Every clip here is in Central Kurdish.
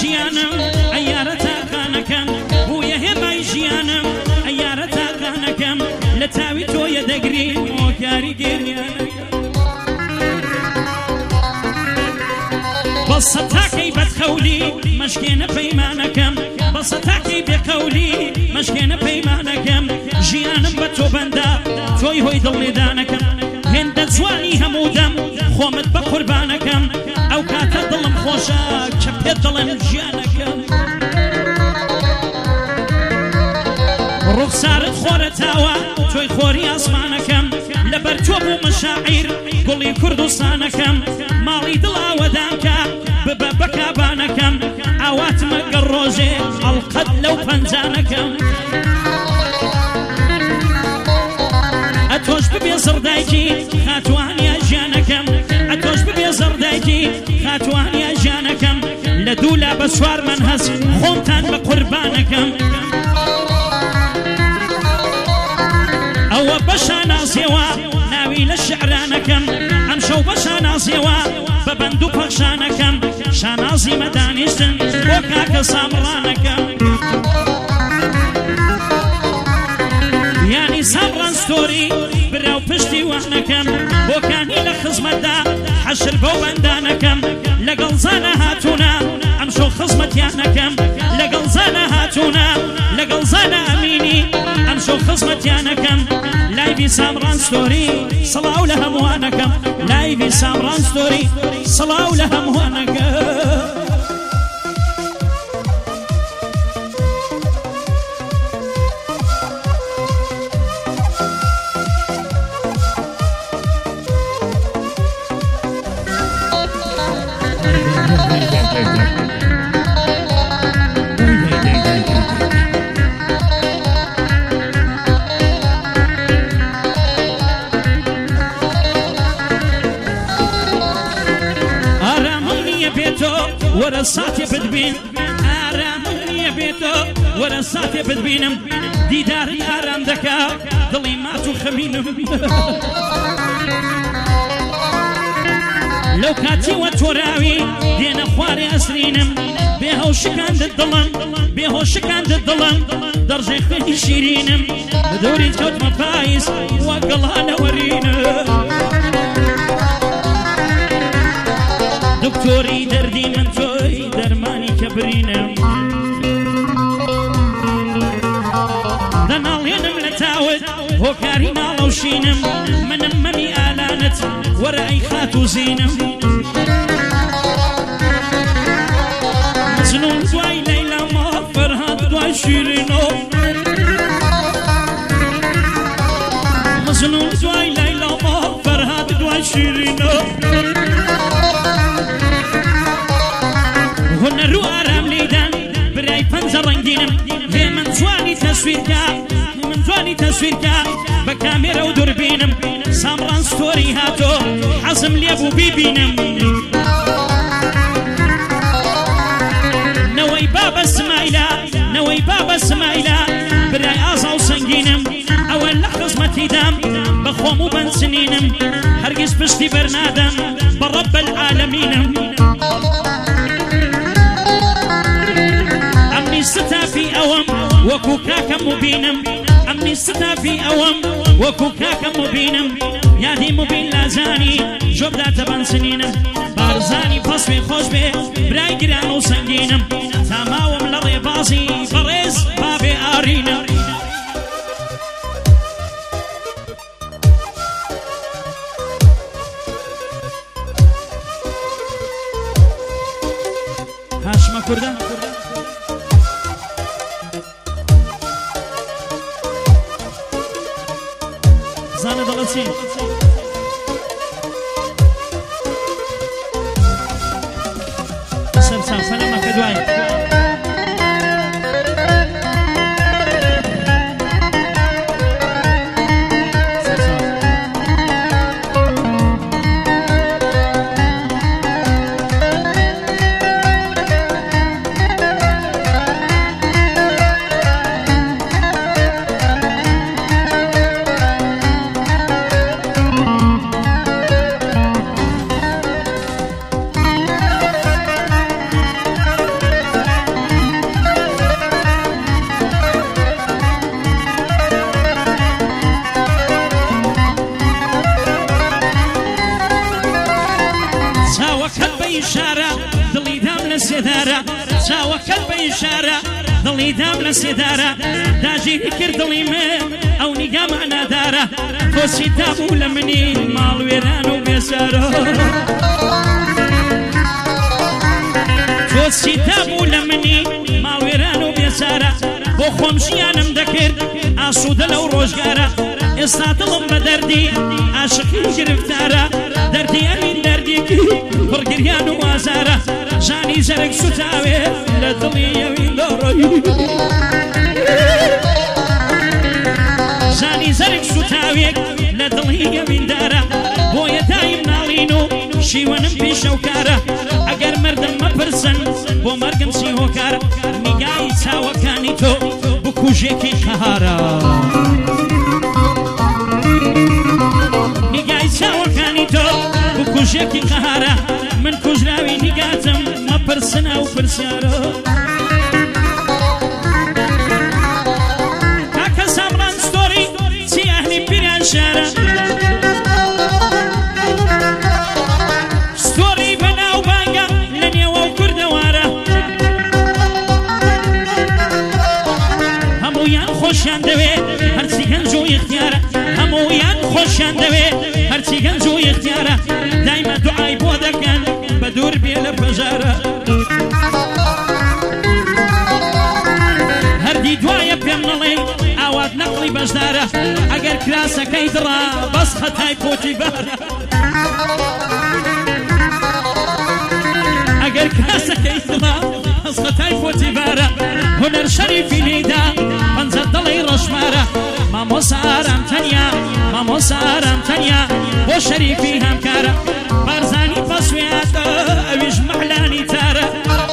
ژیانم ئەیارە تاقانەکەم بوویە هێمای ژیانم ئەیارە تاقانەکەم لە تاوی تۆیە دەگری مۆکاری گێریانەکەم بەسە تاکەی بەدخەولی مەشکێنە پەیمانەکەم بەسە تاکەی بێقەولی مەشکێنە پەیمانەکەم ژیانم بە تۆ بەندە تۆی هۆی دڵێدانەکەم هێندە جوانی هەموو دەم خۆمت بە قوربانەکەم ئەو کاتە دڵم خۆشە کە پێت دڵێم ژیانەکەم ڕوخسارت خۆرە تاوە تۆی خۆری ئاسمانەکەم لەبەر تۆ بوو مەشاعیر گوڵی کوردستانەکەم ماڵی دڵاوەدانکە ببە بە کابانەکەم ئاواتمە گەڕ ڕۆژێ ئەڵقەت لەو پەنجانەکەم ئەتۆش ببێ زڕدایکی خاتوانیا ژیانەکەم ئەتۆش ببێ زڕدایکی خاتوانیا ژیانەکەم لە دوولا بە سوار من هەست خۆمتان بە قوربانەکەم ئەوە بەشە ناسێوە ناوی لە شعرانەکەم ئەم شەو بەشە ناسێوە بە بەند و پەخشانەکەم شانازی مەدانیشتن بۆ کاکە سامڕانەکەم یانی سامڕان ستۆری براو پشتی وانەکەم بۆکانی لە خزمەتدا حەشر بەو بەندانەکەم لەگەڵ زانە هاتوونە ئەم شەو خزمەتیانەکەم لەگەڵ زانە هاتوونە لەگەڵ زانە ئەمینی ئەم شەو خزمەتیانەکەم لایوی سامڕان ستۆری سڵاو لە هەمووانەکەم لایوی سامڕان ستۆری سڵاو لە هەمووانەکەم وەرە ساتێ بتبین ئارامم نییە بێتۆ وەرە ساتێ بتبینم دیداری ئارام دەکا دڵی مات و خەمینم لەو کاتیوە تۆراوی دێنە خوارێ ئەسرینم بێهەوشەکاندت دڵم بێهۆشەکاندت دڵم دەڕژێ خوێنی شیرینم بە دەوریت کەوتمە پاییس وە گەڵانە وەرینم دکتۆری دەردی من تۆی دەرمانی کە برینم دەناڵێنم لە تاوت هۆکاری ناڵەوشینم منم مەمی ئالانت وەرە ئەی خات و زینم مزنون دوای لەیلا ما فەرهاد دوای شیرینۆ مزنون دوای لەیلا ما فەرهاد دوای شیرینۆ هونەرو ئارام لێدان برای پەنجە ڕەنگینم هێ من جوانی تەسویرکە من جوانی تەسویرکە بە کامێرە و دووربینم سامڕان ستۆری هاتۆ حەزم لێ بوو بیبینم نەوەی بابە سمایلە نەوەی بابە سمایلە برای ئازا و سەنگینم ئەوە لە خزمەتیدام بە خۆم و بەنسنینم هەرگیز پشتی بەرنادەم بە ڕەب العالەمینم ستافی ئەوەم وەکو کاکەم مبینم ئەمنی ستافی ئەوەم وەکو کاکەم مبینم یادی مبین لازانی ژۆبدا تەبانسنینم بارزانی پەسوێ خۆش بێ برای گران و سەنگینم تاماوم لە ڕێبازی بەڕێز بابێ ئارینم هاشمە کوردە زانە دەڵێت چی؟ سەرچاو فەنەمەکە دوای چاوەکەت بە ئیشارە دڵی دام لە سێدارە داژیری کرد دڵی من ئەو نیگا معنادارە تۆچی دابوو لە منی ماڵ وێران و بێزارە تۆچی دابوو لە منی ماڵ وێران و بێزارە بۆ خۆم ژیانم دەکرد ئاسوودە لەو ڕۆژگارە ئێستا دڵم بە دەردی عاشقی گرفتارە دەردی ئەمین دەردێکی پڕگریان و ئازارە ژانی زەرگ سوتاوێ لە دڵی ئەوین دەڕۆی ژانی زەرگ سوتاوێک لە دڵی ئەویندارە بۆیە دایم ناڵین و شیوەنم پێشەوکارە ئەگەر مردم مەپرسن بۆ مەرگم چی هۆکارە نیگای چاوەکانی تۆ بکوژێکی قەهارە نیگای چاوەکانی تۆ بکوژێکی قەهارە من کوژراوی نیگاتم مەپرسنە و پرسیارە کاکە سامڕان ستۆری چی ئەهلی پیران شارە ستۆری بەناو بانگە لە نێوە و کوردەوارە هەموویان خۆشیان دەوێ هەرچی گەنج و ئیختیارە هەموویان خۆشیان دەوێ هەرچی گەنج و ئیختیارە دایمە دوعای بۆ دەکەن بە دوور بێ لە پەژارە هەردی دوایە پێم نەڵێ ئاوات نەقڵی بەشدارە ئەگەر کراسەکەی دڕا بەس خەتای پۆتی بارە ئەگەر کراسەکەی دڕا بەس خەتای پۆتی بارە هونەر شەریفی لێدا پەنجە دڵی ڕەشمارە مامۆسا ئارام تەنیا مامۆسا ئارام تەنیا بۆ شەریفی هەمکارە بارزانی پەسوێتە ئەویش مەحلانی تارە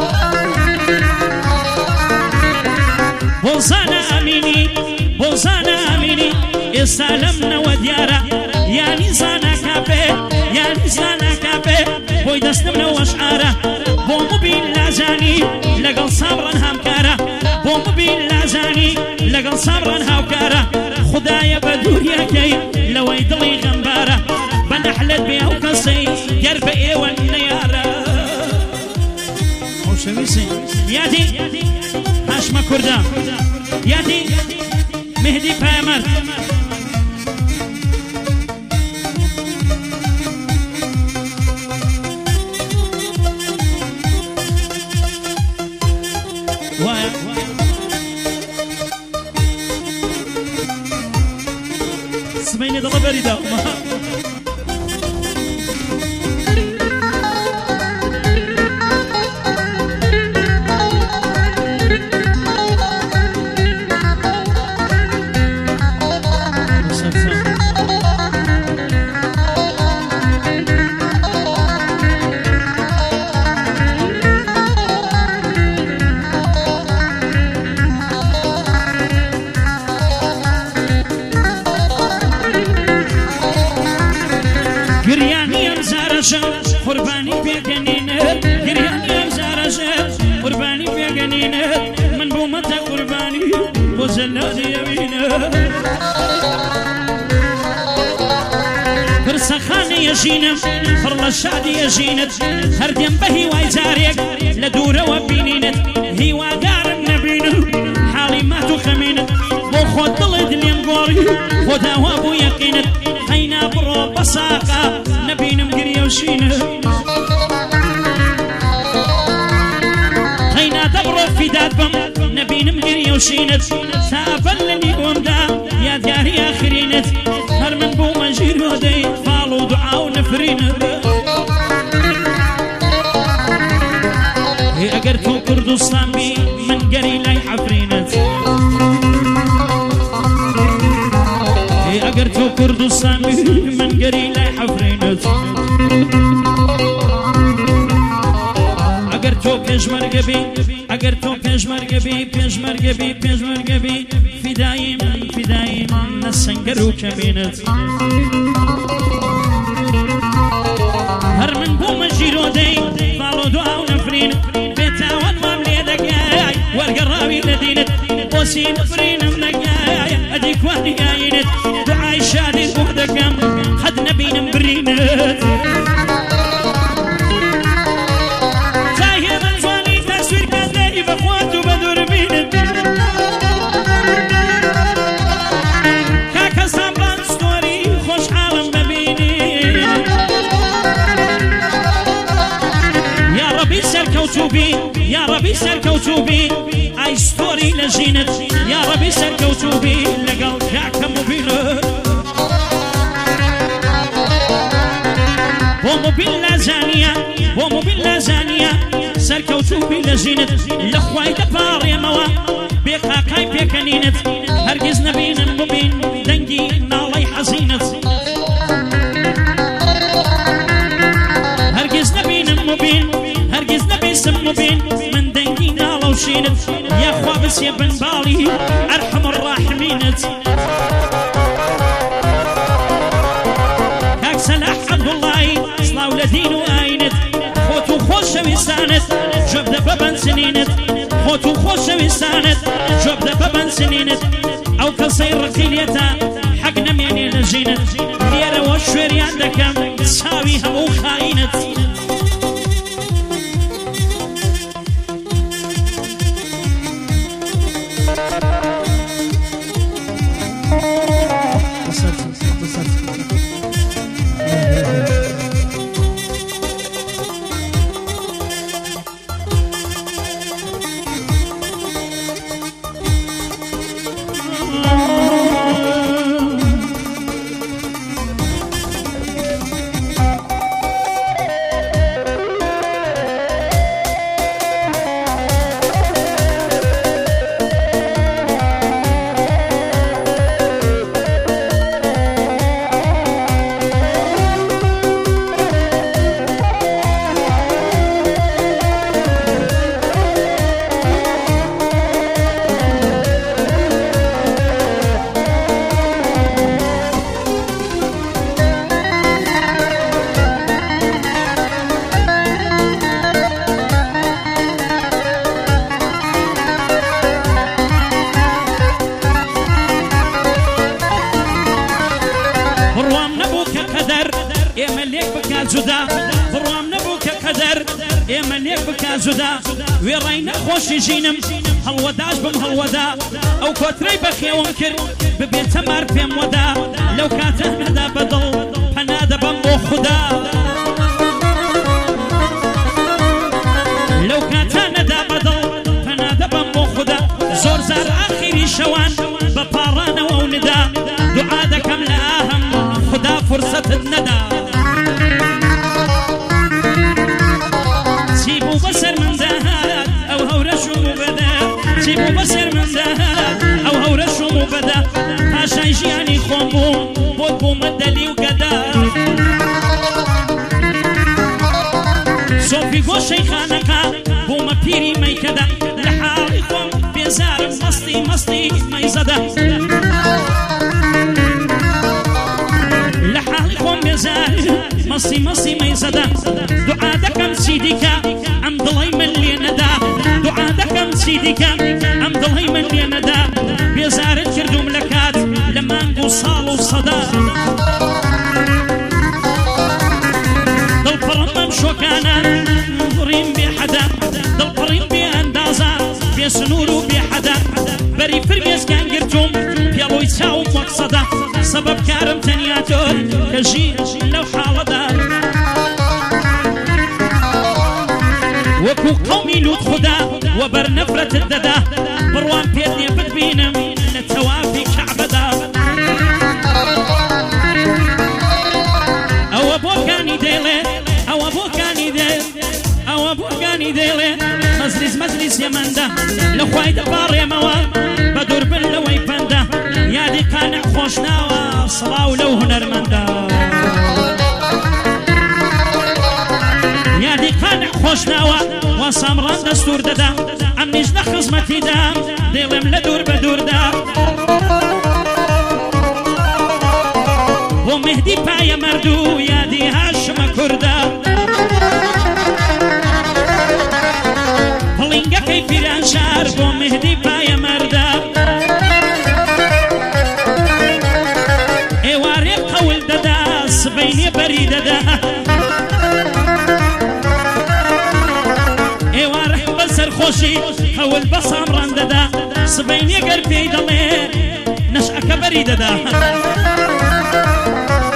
بۆزانە ئەمینی بۆزانە ئەمینی ئێستا لەم نەوە دیارە یانی زانە کاپێ یانی زانە کاپێ بۆی دەستم نەوە شعارە بۆ مبین لازانی لەگەڵ سامڕەن هەمکارە بۆ مبین لازانی لەگەڵ سامڕەن هاوکارە خودایە بە دووریەکەی لەوەی دڵی غەمبارە بە نەحلت بێ ئەو کەسەی گەر بە ئێوە نەیارە خۆشەویستی یادی هاشمە کوردە یادی مهدی پایەمەر وایە سبەینە دڵە بەریدا قربانی پێگەنینت گریانی ئەم زارەژە قوربانی پێگەنینت من بوومەتە قوربانی بۆ جەلادی ئەوینت پرسەخانە یەژینم پڕ لە شادی ئەژینت هەردێم بە هیوای جارێک لە دوورەوە بینینت هیوادارم نەبینم حاڵی مات و خەمینت بۆ خۆت دڵت لێم گۆڕی خۆ داوا بوو یەقینت هەینا بڕۆ بە ساقا نەبینم گریە و شینت هەینا دەبڕۆ فیدات بم نەبینم گریە و شینت تا ئەبەر لە نیوەمدا یادیاری ئاخرینت هەر من بوومە ژیرۆدەی فاڵ و دوعا و نەفرینت ئەگەر تۆ کوردستان بی من گەری لای حەفرینت ئەگەر تۆ کوردستان بی من گەری لای حەفرینت ئەگەر تۆ پێشمەرگە بی ئەگەر تۆ پێشمەرگە بی پێشمەرگە بی پێشمەرگە بی فیدایی من نە سەنگەر و کەمینت هەر من بوومە ژیرۆدەی باڵ و دوعا و نەفرینت بێتاوەت مام لێ دەگای وەرگەڕاوی لە دینت بۆچی نەفرینم نەگای ئەدی کوانیگاینت دوعای شادی بۆ دەکەم قەت نەبینم برینت تاهێ من جوانی تەسویر ربي سركوتوبي اي ستوري لجينت يا ربي سركوتوبي لقل كعكم مبينت ومبين لازانيا ومبين لازانيا سركوتوبي لجينت لخواي دباري موا بقاقاي بيكنينت هرگز نبين مبين دنجي نالي حزينت هرگز نبين مبين هرگز نبي سم مبين من دنجي نالو شينت يا خوابس يا بن بالي ارحم الراحمينت كاك سلاح عبد الله صلاو لدينو آينت خوتو خوش ويسانت جبد ببن سنينت خوتو خوش ويسانت جبد ببن سنينت او كسير رقيليتا حق نمياني لجينت ليرا وشوريان دكم ساوي همو خاينت ويرينا خوشي جينم هالوداش بم هالودا او كوتري بخي وانكر ببيت مار بيم ودا لو كانت هندا بدل فنادا بمو خدا لو كانت هندا بدل فنادا بمو خدا زور زار اخيري شوان ببارانا ووندا دعاء كامل اهم خدا فرصة الندى سيبو بسر من زهاد او هورشو مبدا سيبو بسر من زهاد او هورشو مبدا هاشا يجياني خومبوم بودبو مدلي وقدا صوفي قو شيخانكا بوما بيري ميكدا لحالي خوم بيزار مصطي مصطي ميزدا لحالي خوم بيزار مصطي مصطي ميزدا دعاء دكم سيديكا ام ضلي من لي ندا دعاء دكم سيديكا ام ضلي من لي ندا بيزار كردو ملكات لما نقول صالو صدا دل برمم شوكانا نظرين بحدا دل برين باندازا بسنورو بحدا بري فرميز كان قرتم بيالو يتساو مقصدا سبب كارم تنياتور كجي لو حالدا وكو قومي لوت خدا وبر نفرة الددا بروان بيدني بدبينم نتوافي كعبدا او ابوكاني ديلي او ابوكاني ديلي او ابوكاني ديلي مزلس يمندا لخواي دبار يا موا بدور باللوي بندا يا دي قانع خوشناوا صلاو لو هنرمندا يا دي قانع خوشناوا وصامران دستور ددا ام نجنا خزمتي دام ديلم لدور بدور دا ومهدي بايا مردو يا دي هاشم كردا فلنقا كيفي رانشار ومهدي بايا مردا ايواري قول ددا سبيني بريد دا ايواري بسر خوشي قول بصام رانددا سبيني قربي دلي نشأك بريد دا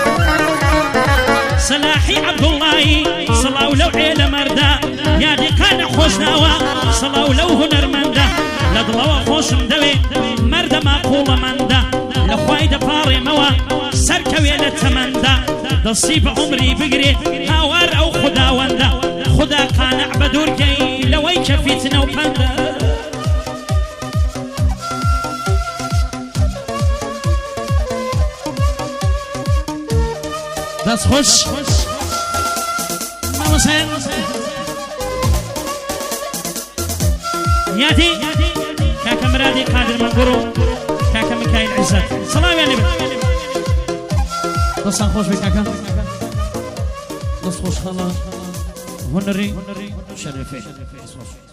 سلاحي عبد الله صلاو لو عيل مردا يا دي وانە خۆشناوە سڵاو لەو هونەرمەندە لە دڵەوە خۆشم دەوێ مەردە ماقوڵەمەندە لە خوای دەپاڕێمەوە سەرکەوێ لە تەمەندە دەستی بە عمری بگرێ هاوار ئەو خوداوەندە خدا قانع بە دوورکەی لەوەی کە فیتنە و پەندە دەست خۆش مامۆسەن یادی کاکە مرادی قادر مەنگوڕ و کاکە میکایل عیزەت سەڵامیان لێبێت دەستان خۆش بێت کاکە دەست خۆش خەڵە هونەری شەرەفێ